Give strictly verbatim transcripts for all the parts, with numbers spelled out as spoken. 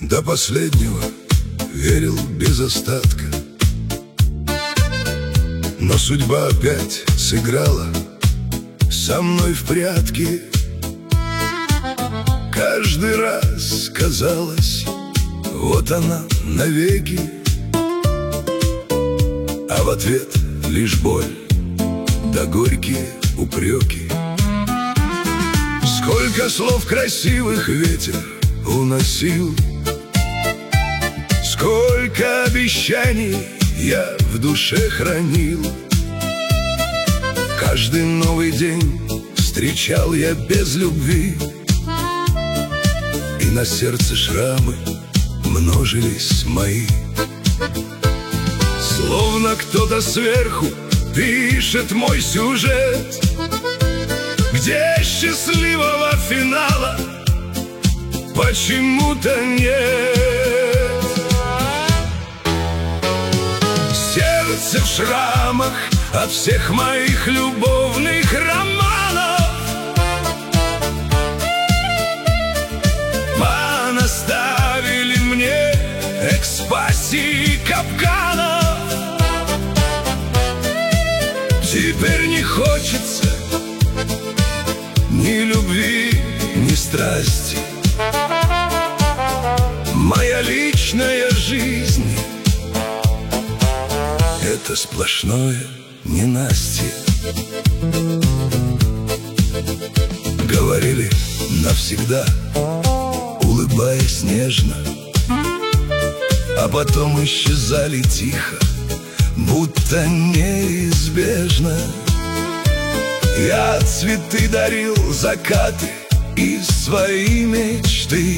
до последнего верил без остатка, но судьба опять сыграла со мной в прятки. Каждый раз казалось, вот она навеки, а в ответ лишь боль да горькие упреки. Сколько слов красивых ветер уносил, сколько обещаний я в душе хранил. Каждый новый день встречал я без любви, и на сердце шрамы множились мои. Словно кто-то сверху пишет мой сюжет, где счастливого финала почему-то нет. Сердце в шрамах от всех моих любовных романов, понаставили мне экспассии капканов. Теперь не хочется ни любви, ни страсти. Моя личная жизнь — это сплошное ненастье. Говорили навсегда, улыбаясь нежно, а потом исчезали тихо, будто неизбежно. Я цветы дарил, закаты и свои мечты,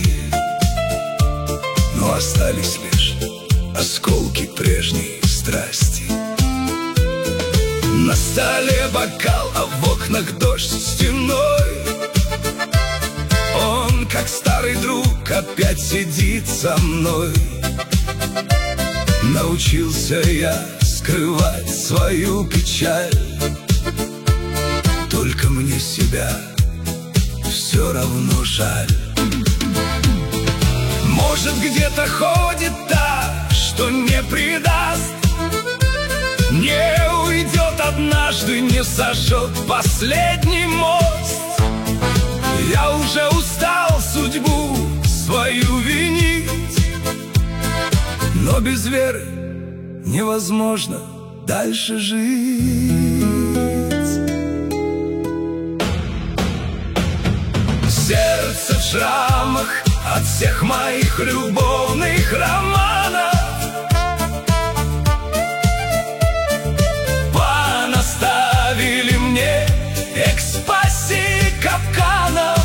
но остались лишь осколки прежней страсти. На столе бокал, а в окнах дождь стеной. Он, как старый друг, опять сидит со мной. Научился я скрывать свою печаль, только мне себя все равно жаль. Может, где-то ходит та, что не предаст, не уйдет однажды, не сожжет последний мост. Я уже устал судьбу свою винить, но без веры невозможно дальше жить. Сердце в шрамах от всех моих любовных романов, понаставили мне экспассии капканов.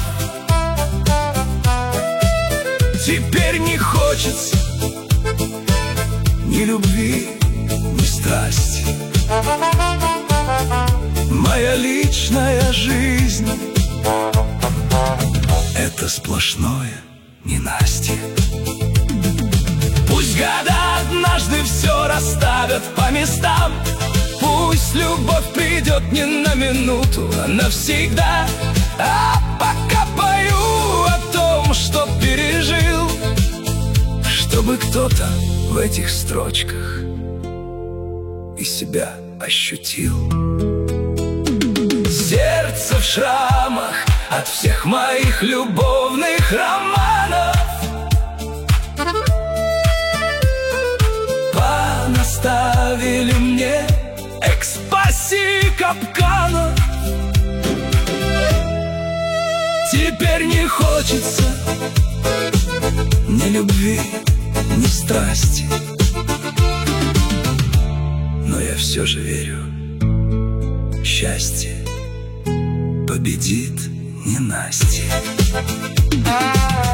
Теперь не хочется ни любви, ни страсти. Моя личная жизнь — это сплошное ненастье. Пусть года однажды все расставят по местам, пусть любовь придет не на минуту, а навсегда. А пока пою о том, что пережил, чтобы кто-то в этих строчках и себя ощутил. Сердце в шрамах от всех моих любовных романов, понаставили мне экспассии капканов. Теперь не хочется ни любви, ни страсти, но я все же верю, счастье победит ненастье.